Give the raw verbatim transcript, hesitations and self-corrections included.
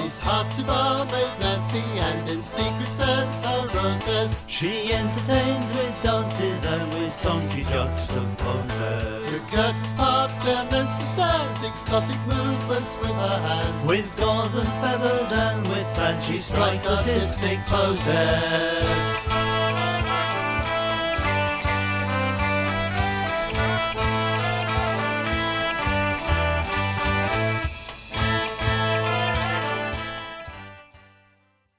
She's hard to barmaid Nancy, and in secret sends her roses. She entertains with dances, and with song she juxtaposes. Her curtains part, Clemency stands exotic movements with her hands. With gauze and feathers, and with fans she strikes artistic poses.